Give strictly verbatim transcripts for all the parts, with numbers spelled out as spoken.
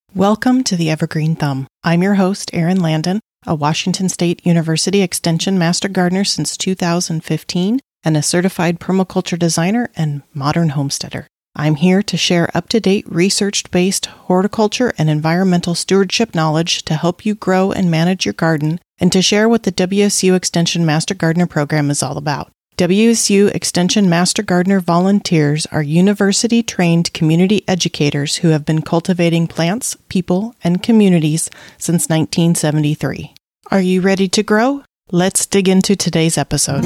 Welcome to the Evergreen Thumb. I'm your host, Erin Landon, a Washington State University Extension Master Gardener since two thousand fifteen and a certified permaculture designer and modern homesteader. I'm here to share up-to-date research-based horticulture and environmental stewardship knowledge to help you grow and manage your garden and to share what the W S U Extension Master Gardener program is all about. W S U Extension Master Gardener volunteers are university-trained community educators who have been cultivating plants, people, and communities since nineteen seventy-three. Are you ready to grow? Let's dig into today's episode.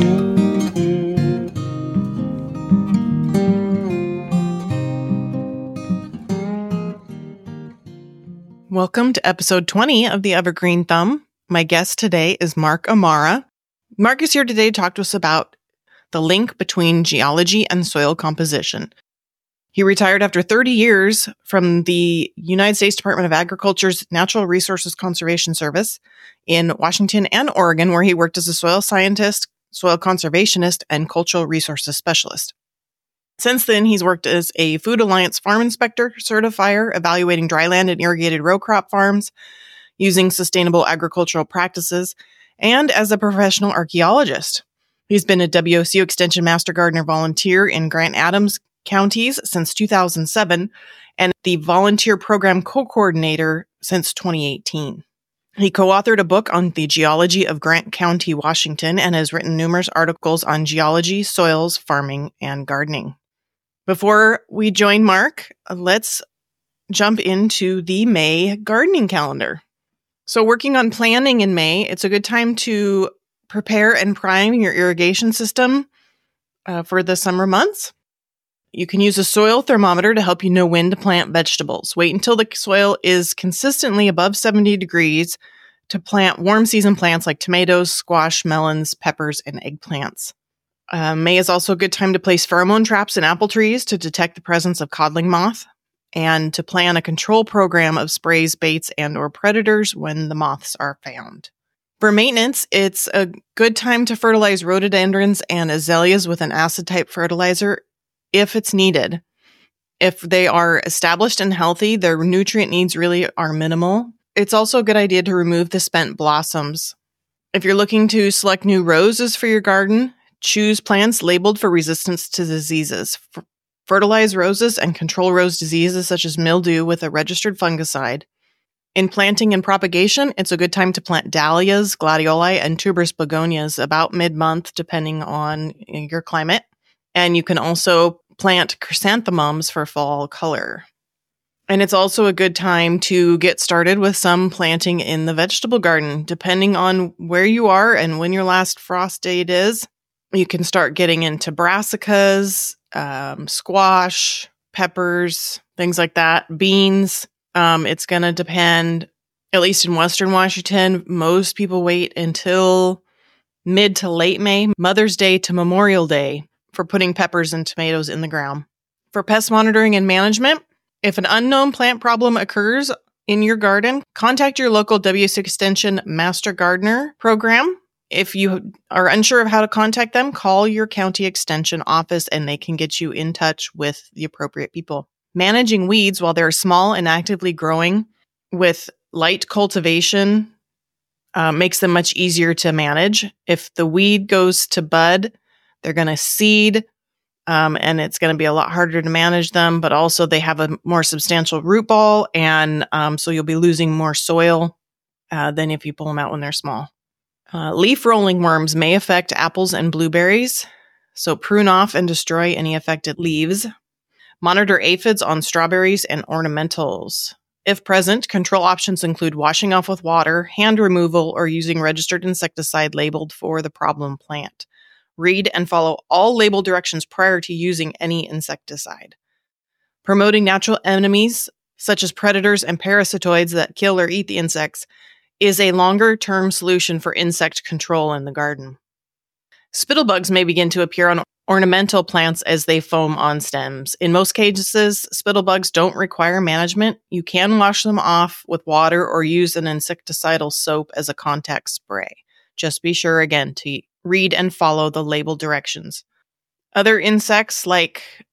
Welcome to episode twenty of the Evergreen Thumb. My guest today is Mark Amara. Mark is here today to talk to us about the link between geology and soil composition. He retired after thirty years from the United States Department of Agriculture's Natural Resources Conservation Service in Washington and Oregon, where he worked as a soil scientist, soil conservationist, and cultural resources specialist. Since then, he's worked as a Food Alliance farm inspector, certifier, evaluating dryland and irrigated row crop farms, using sustainable agricultural practices, and as a professional archaeologist. He's been a W S U Extension Master Gardener volunteer in Grant Adams counties since two thousand seven and the volunteer program co-coordinator since twenty eighteen. He co-authored a book on the geology of Grant County, Washington, and has written numerous articles on geology, soils, farming, and gardening. Before we join Mark, let's jump into the May gardening calendar. So working on planning in May, it's a good time to prepare and prime your irrigation system uh, for the summer months. You can use a soil thermometer to help you know when to plant vegetables. Wait until the soil is consistently above seventy degrees to plant warm season plants like tomatoes, squash, melons, peppers, and eggplants. Uh, May is also a good time to place pheromone traps in apple trees to detect the presence of codling moth and to plan a control program of sprays, baits, and or predators when the moths are found. For maintenance, it's a good time to fertilize rhododendrons and azaleas with an acid-type fertilizer if it's needed. If they are established and healthy, their nutrient needs really are minimal. It's also a good idea to remove the spent blossoms. If you're looking to select new roses for your garden, choose plants labeled for resistance to diseases. F- fertilize roses and control rose diseases such as mildew with a registered fungicide. In planting and propagation, it's a good time to plant dahlias, gladioli, and tuberous begonias about mid-month, depending on your climate. And you can also plant chrysanthemums for fall color. And it's also a good time to get started with some planting in the vegetable garden. Depending on where you are and when your last frost date is, you can start getting into brassicas, um, squash, peppers, things like that, beans. Um, it's going to depend, at least in Western Washington, most people wait until mid to late May, Mother's Day to Memorial Day, for putting peppers and tomatoes in the ground. For pest monitoring and management, if an unknown plant problem occurs in your garden, contact your local W S U Extension Master Gardener program. If you are unsure of how to contact them, call your county extension office and they can get you in touch with the appropriate people. Managing weeds while they're small and actively growing with light cultivation uh, makes them much easier to manage. If the weed goes to bud, they're going to seed, um, and it's going to be a lot harder to manage them, but also they have a more substantial root ball, and um, so you'll be losing more soil uh, than if you pull them out when they're small. Uh, leaf rolling worms may affect apples and blueberries, so prune off and destroy any affected leaves. Monitor aphids on strawberries and ornamentals. If present, control options include washing off with water, hand removal, or using registered insecticide labeled for the problem plant. Read and follow all label directions prior to using any insecticide. Promoting natural enemies, such as predators and parasitoids that kill or eat the insects, is a longer-term solution for insect control in the garden. Spittlebugs may begin to appear on ornamental plants as they foam on stems. In most cases, spittlebugs don't require management. You can wash them off with water or use an insecticidal soap as a contact spray. Just be sure, again, to read and follow the label directions. Other insects like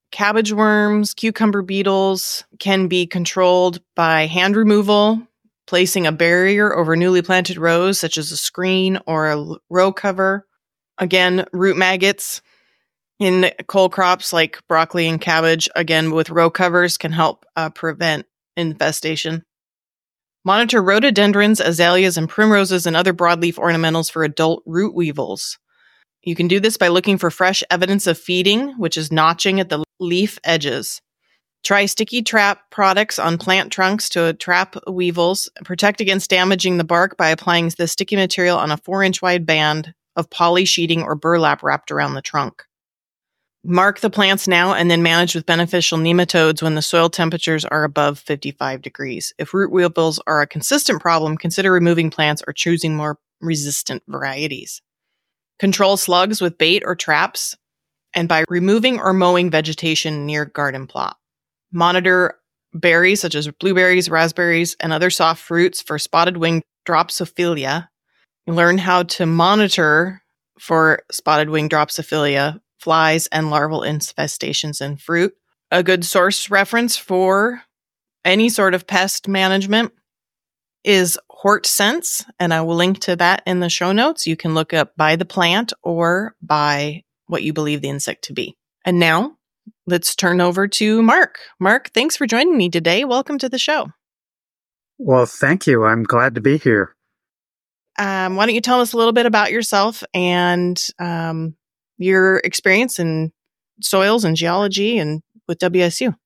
cabbage worms, cucumber beetles can be controlled by hand removal, placing a barrier over newly planted rows, such as a screen or a row cover. Again, root maggots in cole crops like broccoli and cabbage, again, with row covers can help uh, prevent infestation. Monitor rhododendrons, azaleas, and primroses and other broadleaf ornamentals for adult root weevils. You can do this by looking for fresh evidence of feeding, which is notching at the leaf edges. Try sticky trap products on plant trunks to trap weevils. Protect against damaging the bark by applying the sticky material on a four-inch wide band of poly sheeting or burlap wrapped around the trunk. Mark the plants now and then manage with beneficial nematodes when the soil temperatures are above fifty-five degrees. If root weevils are a consistent problem, consider removing plants or choosing more resistant varieties. Control slugs with bait or traps and by removing or mowing vegetation near garden plot. Monitor berries such as blueberries, raspberries, and other soft fruits for spotted wing Dropsophilia. Learn how to monitor for spotted wing Dropsophilia, flies, and larval infestations in fruit. A good source reference for any sort of pest management is HortSense, and I will link to that in the show notes. You can look up by the plant or by what you believe the insect to be. And now, let's turn over to Mark. Mark, thanks for joining me today. Welcome to the show. Well, thank you. I'm glad to be here. Um, why don't you tell us a little bit about yourself and um, your experience in soils and geology and with W S U?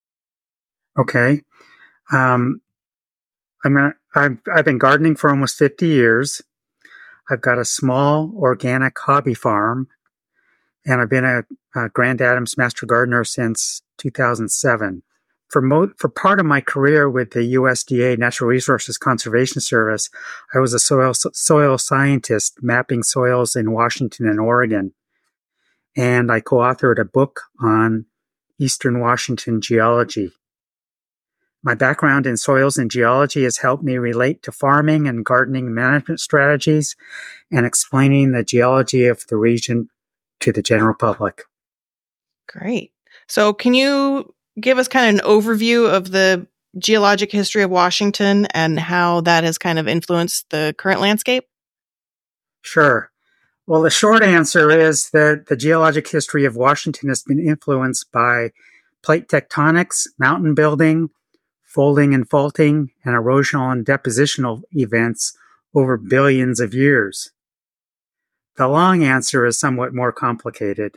Okay. Um, I'm gonna, I've, I've been gardening for almost fifty years. I've got a small organic hobby farm, and I've been a, a Grand Adams Master Gardener since two thousand seven. For, mo- for part of my career with the U S D A Natural Resources Conservation Service, I was a soil, soil scientist mapping soils in Washington and Oregon. And I co-authored a book on Eastern Washington geology. My background in soils and geology has helped me relate to farming and gardening management strategies and explaining the geology of the region to the general public. Great. So can you give us kind of an overview of the geologic history of Washington and how that has kind of influenced the current landscape? Sure. Well, the short answer is that the geologic history of Washington has been influenced by plate tectonics, mountain building, folding and faulting, and erosional and depositional events over billions of years. The long answer is somewhat more complicated.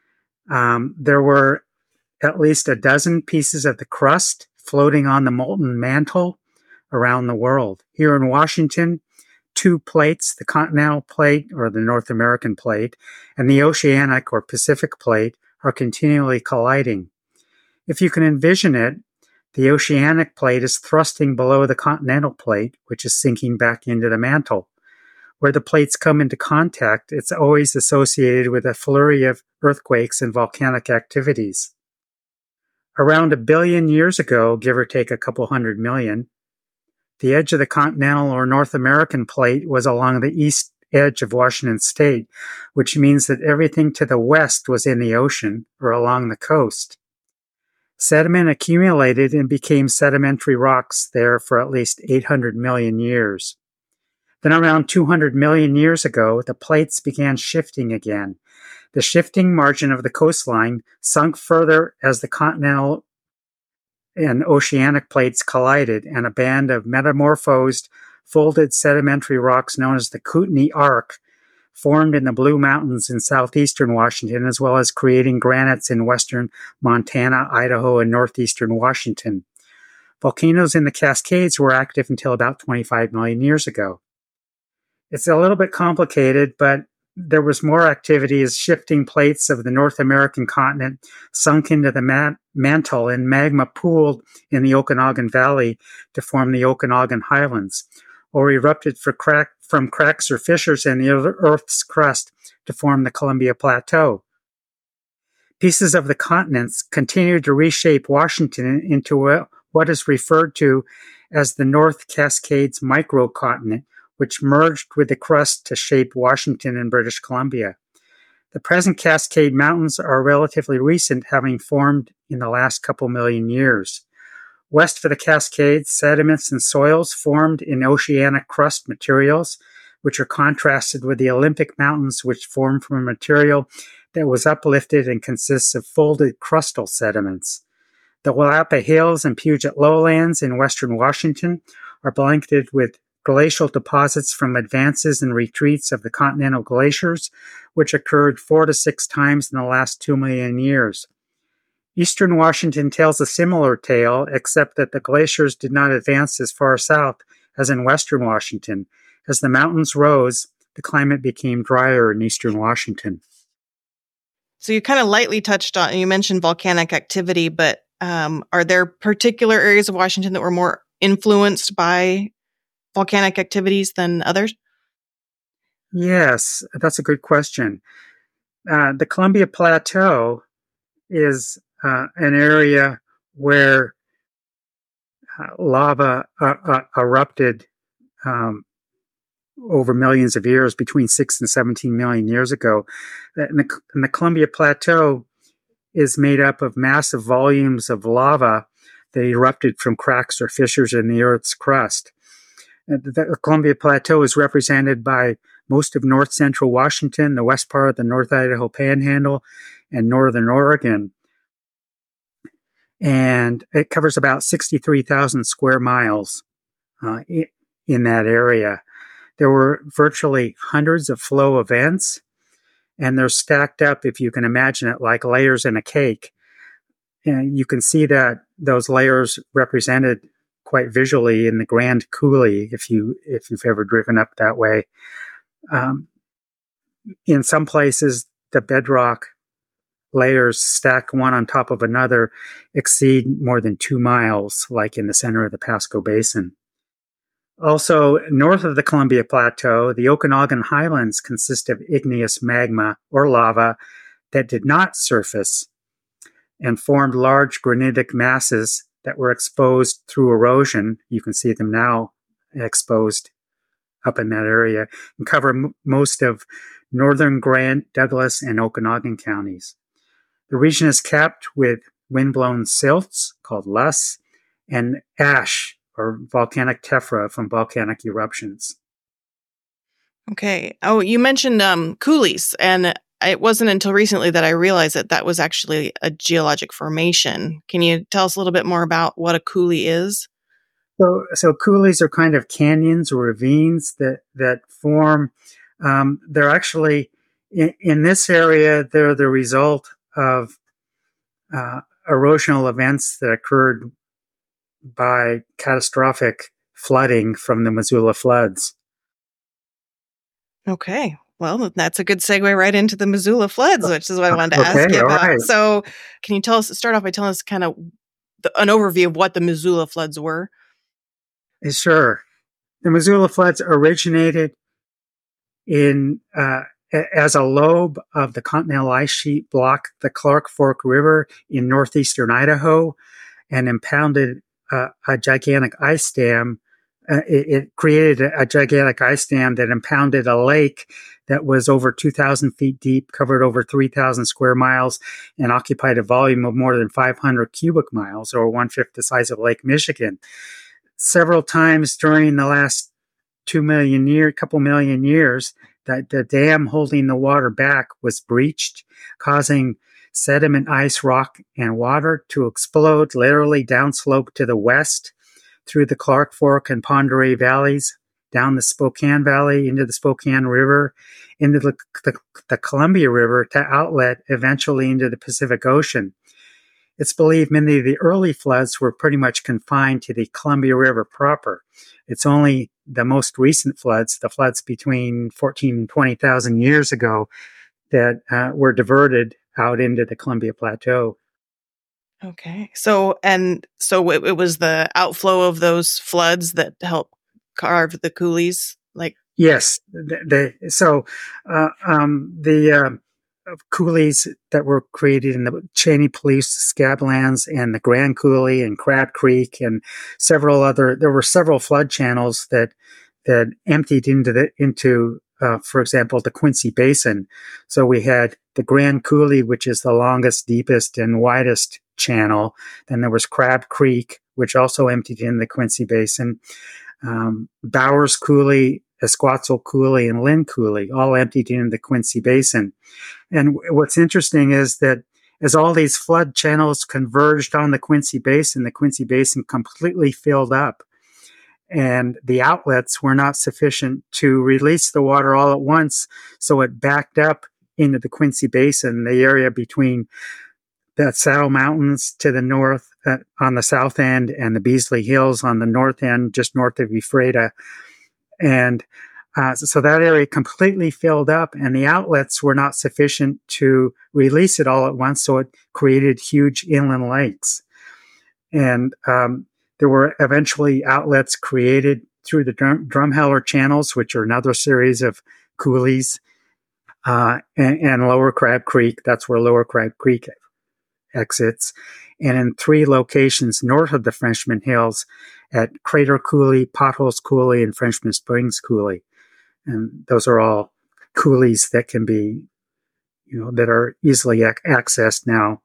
Um, there were at least a dozen pieces of the crust floating on the molten mantle around the world. Here in Washington, two plates, the continental plate or the North American plate and the oceanic or Pacific plate, are continually colliding. If you can envision it, the oceanic plate is thrusting below the continental plate, which is sinking back into the mantle. Where the plates come into contact, it's always associated with a flurry of earthquakes and volcanic activities. Around a billion years ago, give or take a couple hundred million, the edge of the continental or North American plate was along the east edge of Washington state, which means that everything to the west was in the ocean or along the coast. Sediment accumulated and became sedimentary rocks there for at least eight hundred million years. Then around two hundred million years ago, the plates began shifting again. The shifting margin of the coastline sunk further as the continental and oceanic plates collided, and a band of metamorphosed, folded sedimentary rocks known as the Kootenai Arc formed in the Blue Mountains in southeastern Washington, as well as creating granites in western Montana, Idaho, and northeastern Washington. Volcanoes in the Cascades were active until about twenty-five million years ago. It's a little bit complicated, but there was more activity as shifting plates of the North American continent sunk into the man- mantle and magma pooled in the Okanagan Valley to form the Okanagan Highlands, or erupted for crack- from cracks or fissures in the Earth's crust to form the Columbia Plateau. Pieces of the continents continued to reshape Washington into a, what is referred to as the North Cascades microcontinent, which merged with the crust to shape Washington and British Columbia. The present Cascade Mountains are relatively recent, having formed in the last couple million years. West of the Cascades, sediments and soils formed in oceanic crust materials, which are contrasted with the Olympic Mountains, which formed from a material that was uplifted and consists of folded crustal sediments. The Willapa Hills and Puget Lowlands in western Washington are blanketed with glacial deposits from advances and retreats of the continental glaciers, which occurred four to six times in the last two million years. Eastern Washington tells a similar tale, except that the glaciers did not advance as far south as in western Washington. As the mountains rose, the climate became drier in eastern Washington. So you kind of lightly touched on, you mentioned volcanic activity, but um, are there particular areas of Washington that were more influenced by volcanic activities than others? Yes, that's a good question. Uh, the Columbia Plateau is uh, an area where uh, lava uh, uh, erupted um, over millions of years, between six and seventeen million years ago. And the, and the Columbia Plateau is made up of massive volumes of lava that erupted from cracks or fissures in the Earth's crust. And the Columbia Plateau is represented by most of north central Washington, the west part of the North Idaho Panhandle, and northern Oregon. And it covers about sixty-three thousand square miles uh, in that area. There were virtually hundreds of flow events, and they're stacked up, if you can imagine it, like layers in a cake. And you can see that those layers represented quite visually in the Grand Coulee, if you if you've ever driven up that way. Um, in some places, the bedrock layers stacked one on top of another exceed more than two miles, like in the center of the Pasco Basin. Also, north of the Columbia Plateau, the Okanagan Highlands consist of igneous magma or lava that did not surface and formed large granitic masses that were exposed through erosion. You can see them now exposed up in that area and cover m- most of northern Grant, Douglas, and Okanagan counties. The region is capped with windblown silts called loess and ash or volcanic tephra from volcanic eruptions. Okay. Oh, you mentioned um, coulees, and it wasn't until recently that I realized that that was actually a geologic formation. Can you tell us a little bit more about what a coulee is? So, so coulees are kind of canyons or ravines that that form. Um, they're actually in, in this area. They're the result of uh, erosional events that occurred by catastrophic flooding from the Missoula floods. Okay. Well, that's a good segue right into the Missoula floods, which is what I wanted to Okay, ask you about. right. So can you tell us, start off by telling us kind of the, an overview of what the Missoula floods were? Sure. The Missoula floods originated in uh, as a lobe of the continental ice sheet blocked the Clark Fork River in northeastern Idaho and impounded uh, a gigantic ice dam. Uh, it, it created a, a gigantic ice dam that impounded a lake that was over two thousand feet deep, covered over three thousand square miles, and occupied a volume of more than five hundred cubic miles, or one-fifth the size of Lake Michigan. Several times during the last two million year, couple million years, that the dam holding the water back was breached, causing sediment, ice, rock, and water to explode literally downslope to the west through the Clark Fork and Pend Oreille valleys, down the Spokane Valley, into the Spokane River, into the, the, the Columbia River to outlet eventually into the Pacific Ocean. It's believed many of the early floods were pretty much confined to the Columbia River proper. It's only the most recent floods, the floods between fourteen and twenty thousand years ago, that uh, were diverted out into the Columbia Plateau. Okay. So, and so it, it was the outflow of those floods that helped carve the coulees? Like, yes. The, the, so, uh, um, the, um, coulees that were created in the Cheney Police, Scablands, and the Grand Coulee and Crab Creek, and several other. There were several flood channels that that emptied into the into, uh, for example, the Quincy Basin. So we had the Grand Coulee, which is the longest, deepest, and widest channel. Then there was Crab Creek, which also emptied in the Quincy Basin. Um, Bowers Coulee, Esquatzel Coulee, and Lynn Coulee all emptied into the Quincy Basin. And what's interesting is that as all these flood channels converged on the Quincy Basin, the Quincy Basin completely filled up. And the outlets were not sufficient to release the water all at once, so it backed up into the Quincy Basin, the area between the Saddle Mountains to the north uh, on the south end and the Beasley Hills on the north end, just north of Ephrata. And uh, so that area completely filled up, and the outlets were not sufficient to release it all at once, so it created huge inland lakes. And um, there were eventually outlets created through the Drum- Drumheller channels, which are another series of coulees, uh, and, and Lower Crab Creek. That's where Lower Crab Creek exits. And in three locations north of the Frenchman Hills at Crater Coulee, Potholes Coulee, and Frenchman Springs Coulee. And those are all coulees that can be, you know, that are easily ac- accessed now.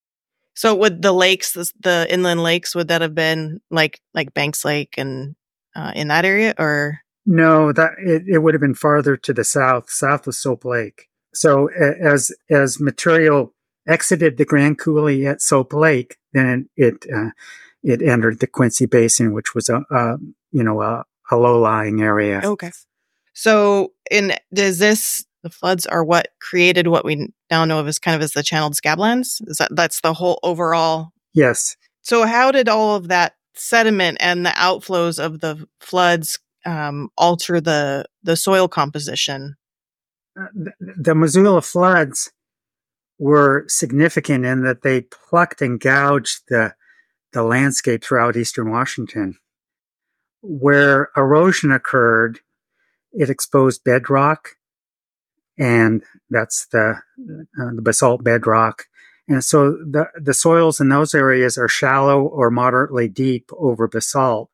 So would the lakes, the, the inland lakes, would that have been like like Banks Lake and uh, in that area, or? No, that it, it would have been farther to the south, south of Soap Lake. So as as material exited the Grand Coulee at Soap Lake, then it uh, it entered the Quincy Basin, which was a, a you know a, a low lying area. Okay. So in does this the floods are what created what we now know of as kind of as the channeled scablands? Is that that's the whole overall? Yes. So how did all of that sediment and the outflows of the floods um, alter the the soil composition? Uh, the, the Missoula floods were significant in that they plucked and gouged the the landscape throughout eastern Washington. Where erosion occurred, it exposed bedrock, and that's the uh, the basalt bedrock. And so the the soils in those areas are shallow or moderately deep over basalt.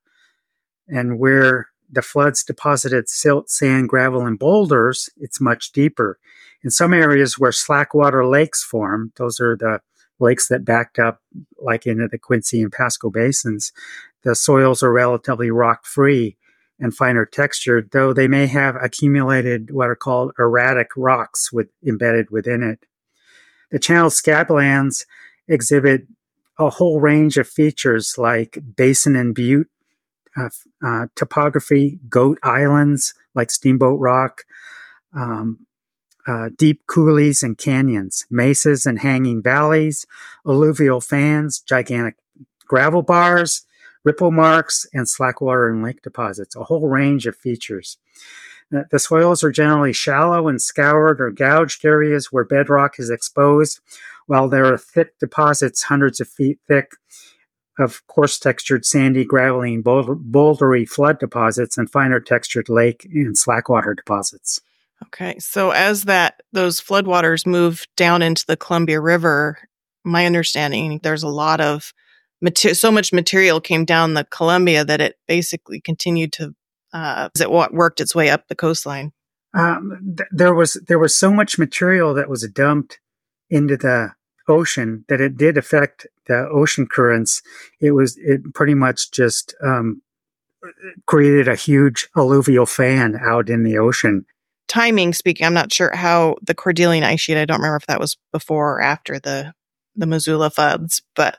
And where the floods deposited silt, sand, gravel, and boulders, it's much deeper. In some areas where slackwater lakes form, those are the lakes that backed up like into the Quincy and Pasco basins, the soils are relatively rock-free and finer textured, though they may have accumulated what are called erratic rocks with, embedded within it. The channel scablands exhibit a whole range of features like basin and butte uh, uh, topography, goat islands like Steamboat Rock, um, uh, deep coulees and canyons, mesas and hanging valleys, alluvial fans, gigantic gravel bars, ripple marks, and slackwater and lake deposits, a whole range of features. The soils are generally shallow and scoured or gouged areas where bedrock is exposed, while there are thick deposits, hundreds of feet thick, of coarse-textured, sandy, gravelly, and boulder- bouldery flood deposits, and finer-textured lake and slackwater deposits. Okay, so as that those floodwaters move down into the Columbia River, my understanding there's a lot of mater- so much material came down the Columbia that it basically continued to uh, as it worked its way up the coastline. Um, th- there was there was so much material that was dumped into the ocean that it did affect the ocean currents. It was it pretty much just um, created a huge alluvial fan out in the ocean. Timing speaking, I'm not sure how the Cordillean ice sheet. I don't remember if that was before or after the the Missoula floods, but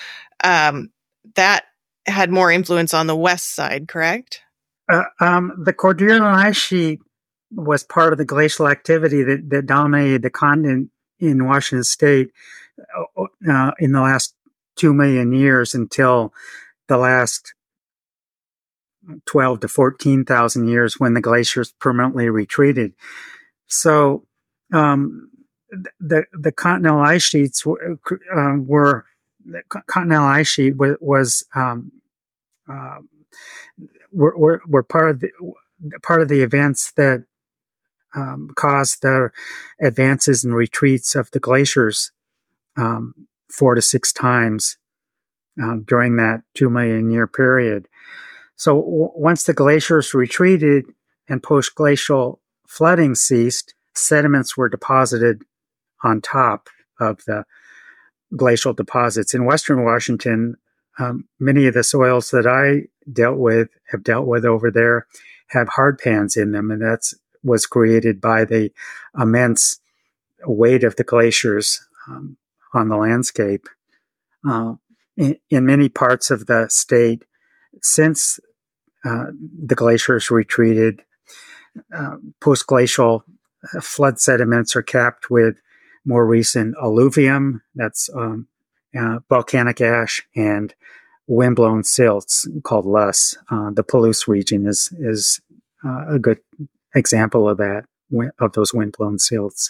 um, that had more influence on the west side, correct? Uh, um, the Cordillean ice sheet was part of the glacial activity that, that dominated the continent in Washington State uh, in the last two million years until the last twelve to fourteen thousand years when the glaciers permanently retreated. So um, the the continental ice sheets were, uh, were the continental ice sheet was, was um, uh, were, were were part of the part of the events that um, caused the advances and retreats of the glaciers um, four to six times um, during that two million year period. So w- once the glaciers retreated and post-glacial flooding ceased, sediments were deposited on top of the glacial deposits. In Western Washington, um, many of the soils that I dealt with, have dealt with over there, have hard pans in them, and that's was created by the immense weight of the glaciers um, on the landscape. Uh, in, in many parts of the state, since uh, the glaciers retreated, uh, post-glacial flood sediments are capped with more recent alluvium, that's um, uh, volcanic ash, and windblown silts called loess. Uh, the Palouse region is is uh, a good example of that, of those windblown silts.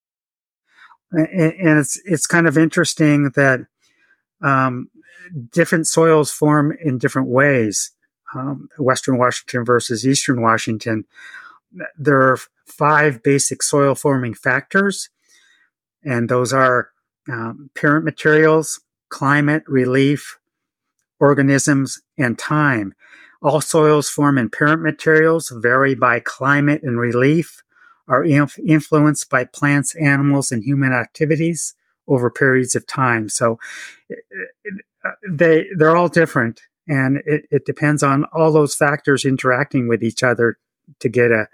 And, and it's it's kind of interesting that um, different soils form in different ways. Um, Western Washington versus Eastern Washington. There are five basic soil forming factors, and those are um, parent materials, climate, relief, organisms, and time. All soils formed in parent materials vary by climate and relief, are inf- influenced by plants, animals, and human activities over periods of time. So it, it, they, they're all different, and it, it depends on all those factors interacting with each other to get a,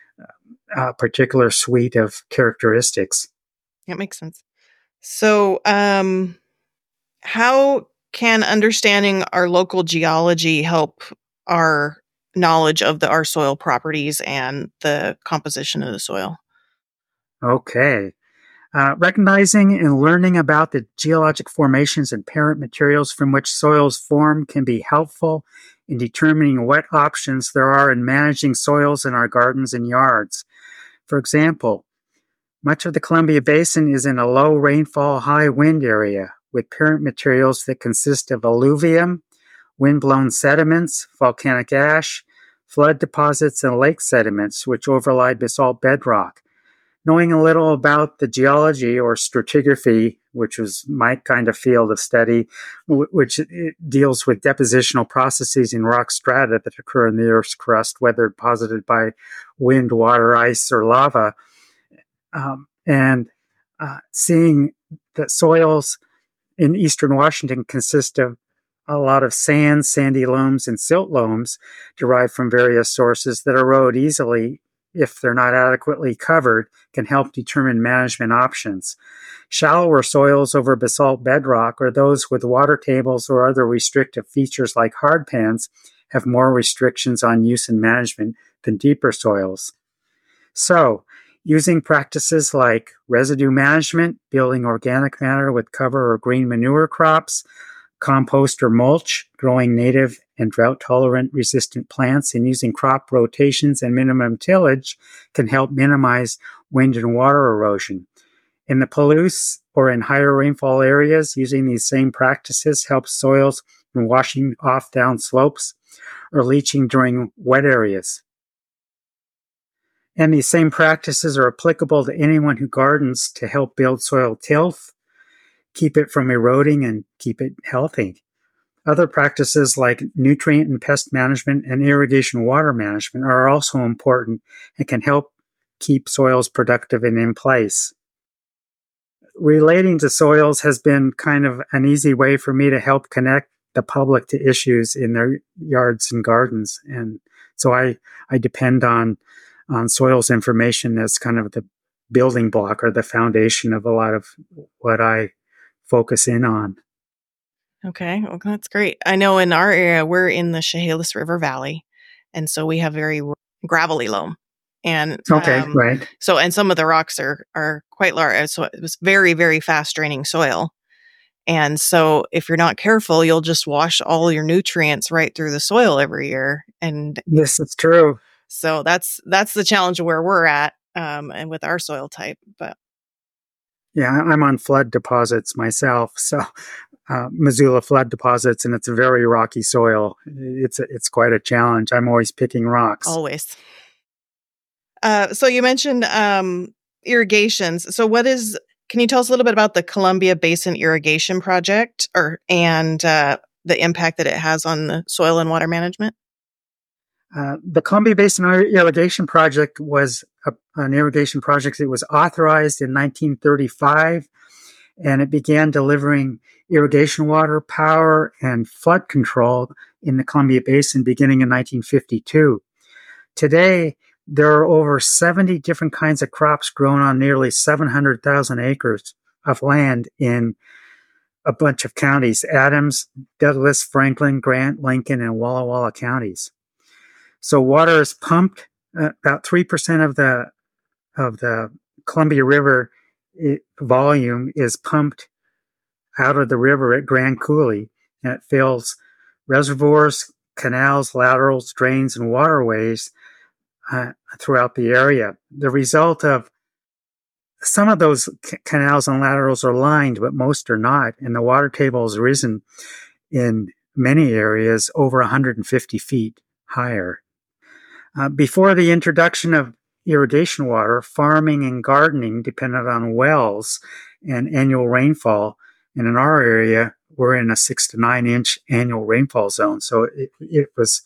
a particular suite of characteristics. That makes sense. So, um, how can understanding our local geology help our knowledge of the, our soil properties and the composition of the soil? Okay. Uh, recognizing and learning about the geologic formations and parent materials from which soils form can be helpful in determining what options there are in managing soils in our gardens and yards. For example, much of the Columbia Basin is in a low rainfall, high wind area with parent materials that consist of alluvium, wind-blown sediments, volcanic ash, flood deposits, and lake sediments, which overlie basalt bedrock. Knowing a little about the geology or stratigraphy, which was my kind of field of study, which deals with depositional processes in rock strata that occur in the Earth's crust, whether deposited by wind, water, ice, or lava, um, and uh, seeing that soils in eastern Washington consist of a lot of sand, sandy loams, and silt loams derived from various sources that erode easily if they're not adequately covered, can help determine management options. Shallower soils over basalt bedrock or those with water tables or other restrictive features like hard pans have more restrictions on use and management than deeper soils. So, using practices like residue management, building organic matter with cover or green manure crops, compost or mulch, growing native and drought-tolerant resistant plants, and using crop rotations and minimum tillage can help minimize wind and water erosion. In the Palouse or in higher rainfall areas, using these same practices helps soils from washing off down slopes or leaching during wet areas. And these same practices are applicable to anyone who gardens to help build soil tilth, keep it from eroding, and keep it healthy. Other practices like nutrient and pest management and irrigation water management are also important and can help keep soils productive and in place. Relating to soils has been kind of an easy way for me to help connect the public to issues in their yards and gardens. And so I, I depend on, on soils information as kind of the building block or the foundation of a lot of what I focus in on. Okay, well, that's great. I know in our area, we're in the Chehalis River Valley, and so we have very gravelly loam. And okay, um, right. So, and some of the rocks are are quite large. So it was very, very fast draining soil. And so, if you're not careful, you'll just wash all your nutrients right through the soil every year. And yes, it's true. So that's that's the challenge where we're at, um, and with our soil type. But yeah, I'm on flood deposits myself, so. Uh, Missoula flood deposits, and it's a very rocky soil. It's a, it's quite a challenge. I'm always picking rocks. Always. Uh, so you mentioned um, irrigations. So what is? Can you tell us a little bit about the Columbia Basin Irrigation Project, or and uh, the impact that it has on the soil and water management? Uh, the Columbia Basin Irrigation Project was a, an irrigation project. It was authorized in nineteen thirty-five, and it began delivering irrigation water, power, and flood control in the Columbia Basin beginning in nineteen fifty-two. Today, there are over seventy different kinds of crops grown on nearly seven hundred thousand acres of land in a bunch of counties: Adams, Douglas, Franklin, Grant, Lincoln, and Walla Walla counties. So water is pumped. Uh, about three percent of the of the Columbia River it, volume is pumped out of the river at Grand Coulee, and it fills reservoirs, canals, laterals, drains, and waterways uh, throughout the area. The result of some of those c- canals and laterals are lined, but most are not, and the water table has risen in many areas over one hundred fifty feet higher. Uh, before the introduction of irrigation water, farming and gardening depended on wells and annual rainfall. And in our area, we're in a six to nine inch annual rainfall zone. So it, it was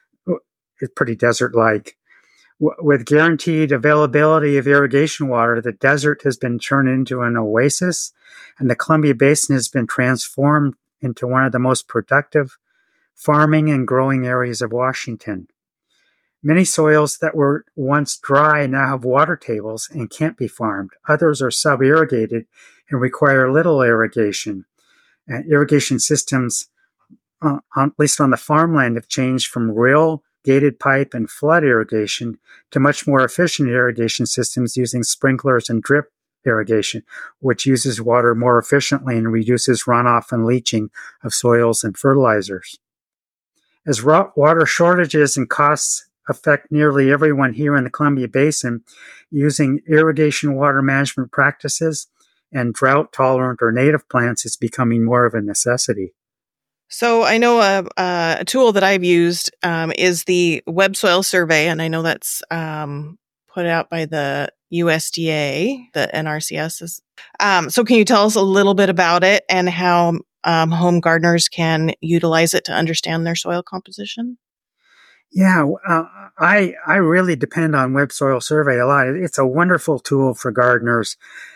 it's pretty desert-like. W- with guaranteed availability of irrigation water, the desert has been turned into an oasis, and the Columbia Basin has been transformed into one of the most productive farming and growing areas of Washington. Many soils that were once dry now have water tables and can't be farmed. Others are sub-irrigated and require little irrigation. Uh, irrigation systems, uh, on, at least on the farmland, have changed from rill, gated pipe, and flood irrigation to much more efficient irrigation systems using sprinklers and drip irrigation, which uses water more efficiently and reduces runoff and leaching of soils and fertilizers. As raw water shortages and costs affect nearly everyone here in the Columbia Basin, using irrigation water management practices and drought-tolerant or native plants is becoming more of a necessity. So I know a, a tool that I've used um, is the Web Soil Survey, and I know that's um, put out by the U S D A, the N R C S. Is, um, so can you tell us a little bit about it and how um, home gardeners can utilize it to understand their soil composition? Yeah, uh, I I really depend on Web Soil Survey a lot. It's a wonderful tool for gardeners,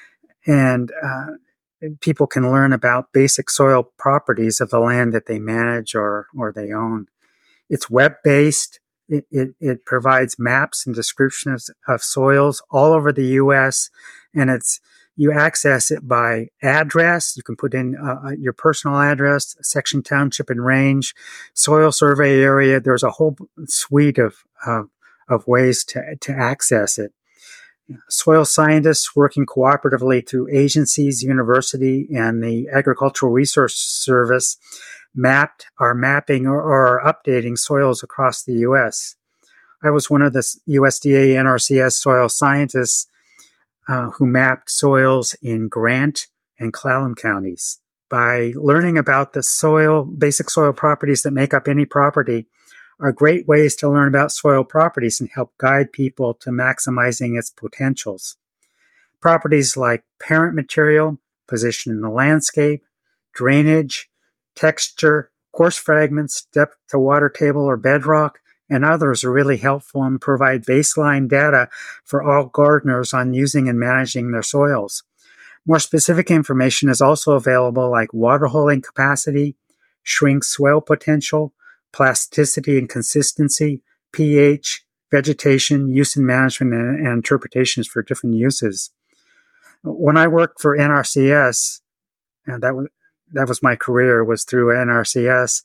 and uh, people can learn about basic soil properties of the land that they manage or or they own. It's web-based. It, it, it provides maps and descriptions of soils all over the U S, and it's you access it by address. You can put in uh, your personal address, section, township, and range, soil survey area. There's a whole suite of uh, of ways to to access it. Soil scientists working cooperatively through agencies, university, and the Agricultural Resource Service mapped, are mapping or, or are updating soils across the U S. I was one of the U S D A N R C S soil scientists uh, who mapped soils in Grant and Clallam counties. By learning about the soil, basic soil properties that make up any property, are great ways to learn about soil properties and help guide people to maximizing its potentials. Properties like parent material, position in the landscape, drainage, texture, coarse fragments, depth to water table or bedrock, and others are really helpful and provide baseline data for all gardeners on using and managing their soils. More specific information is also available, like water holding capacity, shrink swell potential, plasticity and consistency, pH, vegetation, use and management, and, and interpretations for different uses. When I worked for N R C S, and that was that was my career, was through N R C S,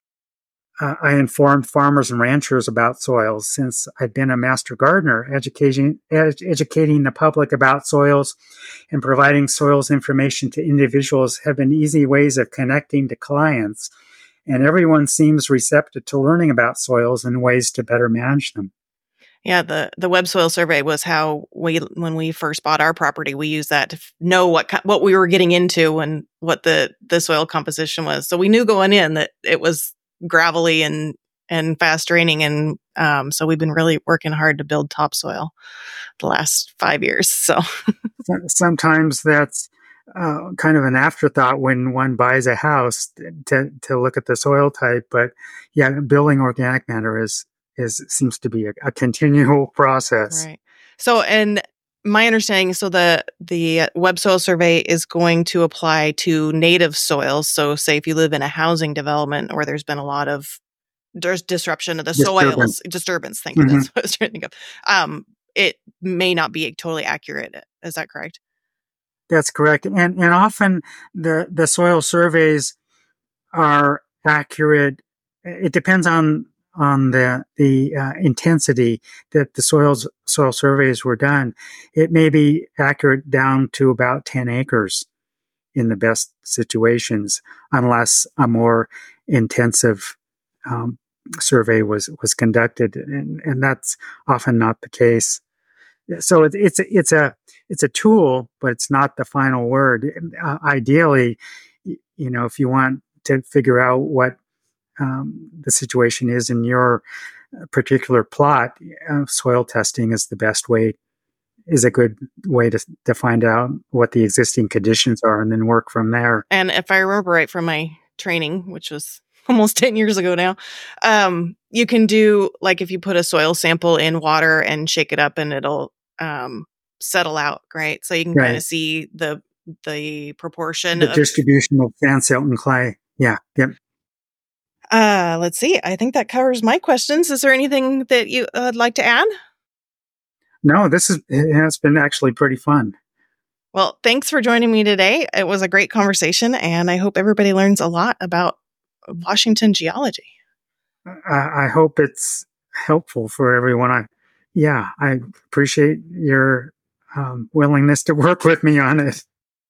uh, I informed farmers and ranchers about soils. Since I'd been a master gardener, educating ed- educating the public about soils and providing soils information to individuals have been easy ways of connecting to clients. And everyone seems receptive to learning about soils and ways to better manage them. Yeah, the, the Web Soil Survey was how we, when we first bought our property, we used that to f- know what what we were getting into and what the, the soil composition was. So we knew going in that it was gravelly and, and fast draining. And um, so we've been really working hard to build topsoil the last five years. So sometimes that's Uh, kind of an afterthought when one buys a house to to look at the soil type, but yeah, building organic matter is is seems to be a, a continual process. Right. So, and my understanding, so the the Web Soil Survey is going to apply to native soils. So, say if you live in a housing development where there's been a lot of there's disruption of the Disturbance. soils, disturbance. Thank you. Mhm. That's what I was trying to think of. Um, it may not be totally accurate. Is that correct? That's correct. And and often the, the soil surveys are accurate. It depends on on the the uh, intensity that the soils soil surveys were done. It may be accurate down to about ten acres in the best situations, unless a more intensive um, survey was was conducted, and, and that's often not the case. So it, it's a, it's a it's a tool, but it's not the final word. Uh, ideally, you know, if you want to figure out what um, the situation is in your particular plot, uh, soil testing is the best way. Is a good way to to find out what the existing conditions are, and then work from there. And if I remember right from my training, which was almost ten years ago now, um, you can do, like, if you put a soil sample in water and shake it up, and it'll um, settle out, right? So you can Right. kind of see the the proportion. The of, distribution of sand, silt, and clay. Yeah. Yep. Uh, let's see. I think that covers my questions. Is there anything that you would like to add? No, this is it has been actually pretty fun. Well, thanks for joining me today. It was a great conversation, and I hope everybody learns a lot about Washington geology. I, I hope it's helpful for everyone. I, yeah, I appreciate your um, willingness to work with me on it.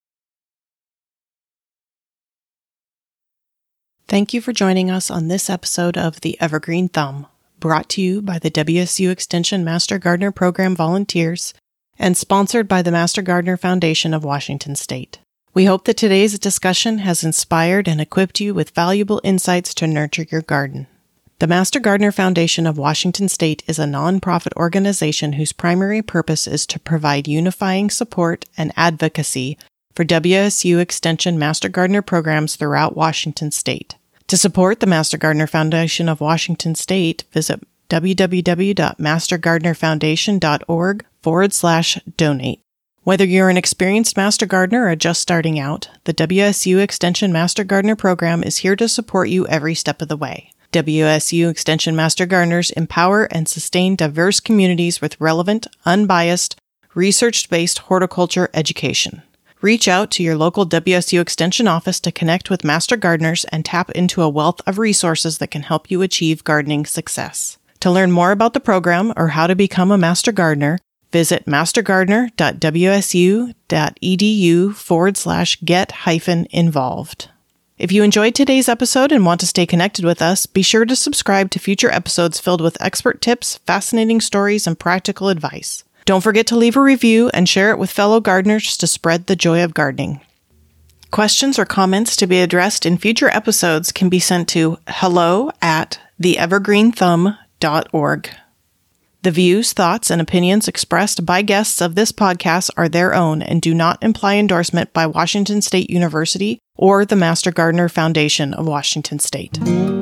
Thank you for joining us on this episode of The Evergreen Thumb, brought to you by the W S U Extension Master Gardener Program volunteers and sponsored by the Master Gardener Foundation of Washington State. We hope that today's discussion has inspired and equipped you with valuable insights to nurture your garden. The Master Gardener Foundation of Washington State is a nonprofit organization whose primary purpose is to provide unifying support and advocacy for W S U Extension Master Gardener programs throughout Washington State. To support the Master Gardener Foundation of Washington State, visit www.mastergardenerfoundation.org forward slash donate. Whether you're an experienced master gardener or just starting out, the W S U Extension Master Gardener Program is here to support you every step of the way. W S U Extension Master Gardeners empower and sustain diverse communities with relevant, unbiased, research-based horticulture education. Reach out to your local W S U Extension office to connect with master gardeners and tap into a wealth of resources that can help you achieve gardening success. To learn more about the program or how to become a master gardener, visit mastergardener.wsu.edu forward slash get hyphen involved. If you enjoyed today's episode and want to stay connected with us, be sure to subscribe to future episodes filled with expert tips, fascinating stories, and practical advice. Don't forget to leave a review and share it with fellow gardeners to spread the joy of gardening. Questions or comments to be addressed in future episodes can be sent to hello at the evergreen thumb dot org. The views, thoughts, and opinions expressed by guests of this podcast are their own and do not imply endorsement by Washington State University or the Master Gardener Foundation of Washington State.